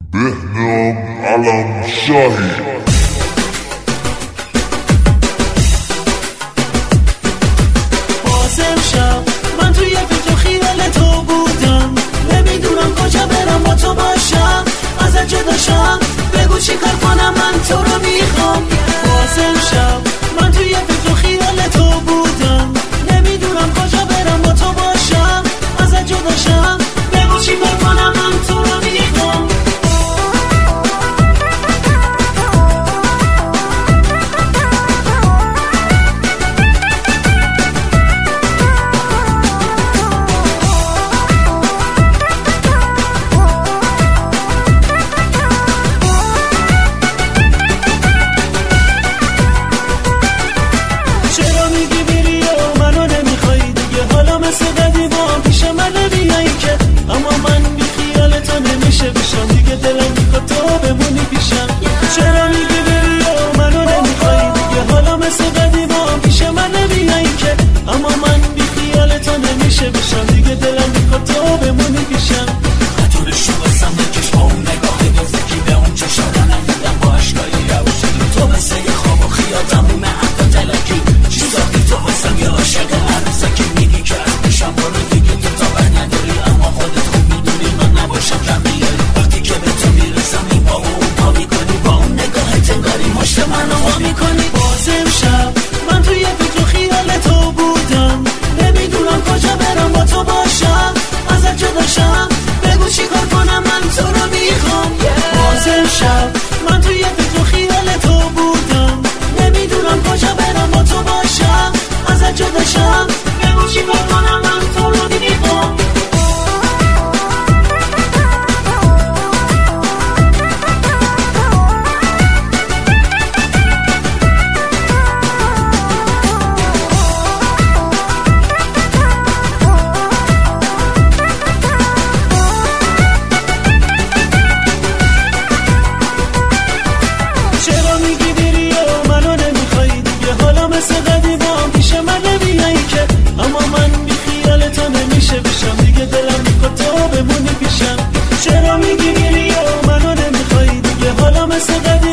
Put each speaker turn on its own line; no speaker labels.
بهنام علمشاهی.
شب من توی فکر و خیال تو بودم، نمیدونم کجا برم با تو باشم، ازت جدا شم بگو چی کار کنم، من تو رو میخوام. بازم شب من توی فکر و خیال تو بودم، نمیدونم کجا برم با تو باشم، ازت جدا شم بگو چی کار کنم، من تو رو میخوام.
چرا میگی میری و منو نمیخوای دیگه، حالا مثل قدیم